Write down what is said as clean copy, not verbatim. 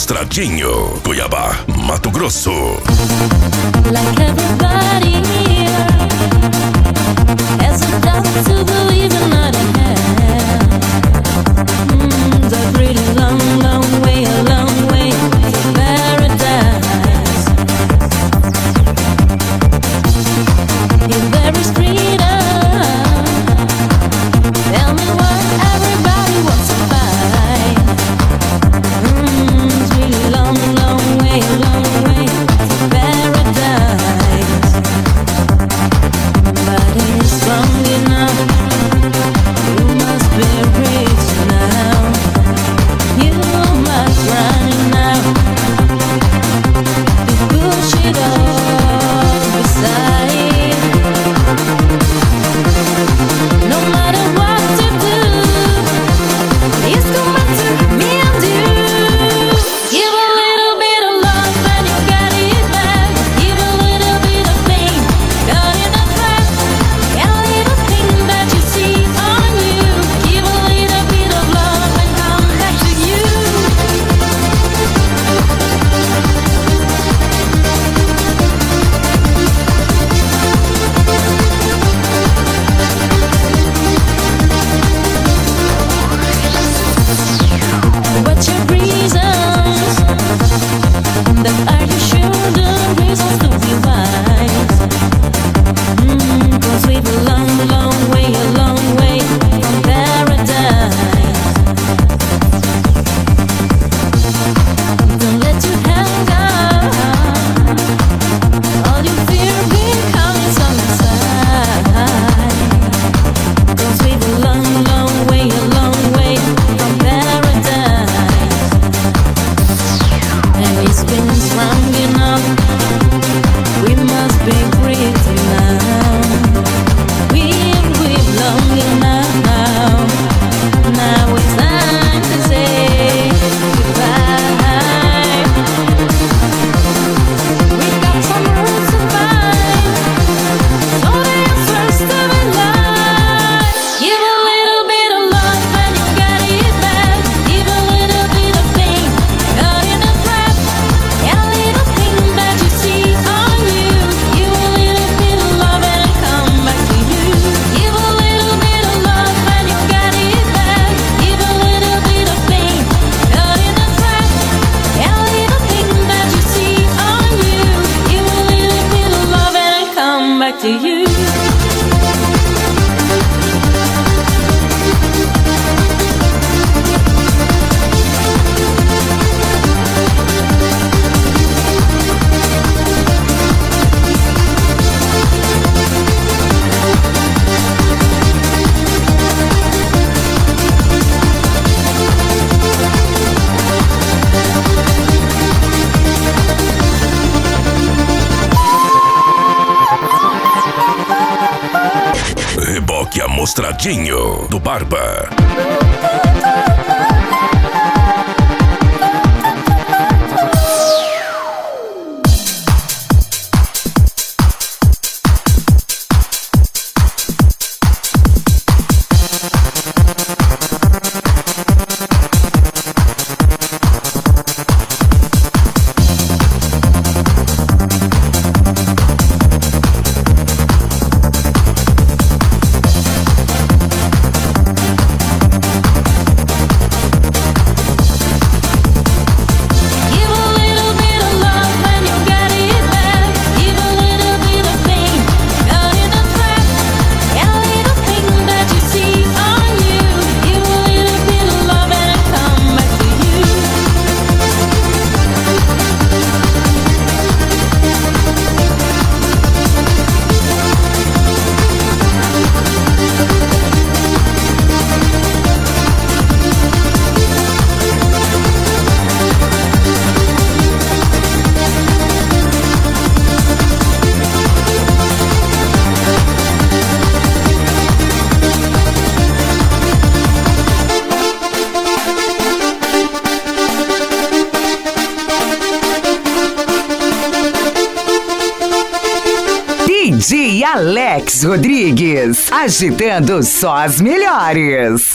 Mostradinho, Cuiabá, Mato Grosso. Like everybody here has a doubt to believe in what I have. The pretty long, long way, a long way to paradise. If there is freedom, tell me what everybody wants to find. It's really long, long way, a long way to paradise. But it's strong enough. You must be rich now. You must run now. To push it all aside. No matter what to do, it's coming to me and you. Give a little bit of love and you get it back. Give a little bit of pain, caught in a trap. And a little thing that you see on you. Give a little bit of love and come back to you. What's your reasons? That are you sure the reasons to be wise? 'Cause we've a long, long way from paradise. Don't let your head down. All your fear becomes some inside. 'Cause we've a long way from paradise. And it's been strong enough. We must be pretty now. We've long enough now. Now it's time to say goodbye. We got some rules to find, so the answers to be life. Give a little bit of love and you get it back. Give a little bit of pain, caught in a trap. And a little thing that you see on you. Give a little bit of love and it'll come back to you. Give a little bit of love and you get it back. Give a little bit of pain, caught in a trap. And a little thing that you see on you. Give a little bit of love and it'll come back to you. Reboque Amostradinho do Barba. Give a little bit of love and you get it back. Give a little bit of pain, caught in a trap. And a little thing that you see on you. Give a little bit of love and it'll come back to you. DJ Alex Rodrigues, agitando só as melhores.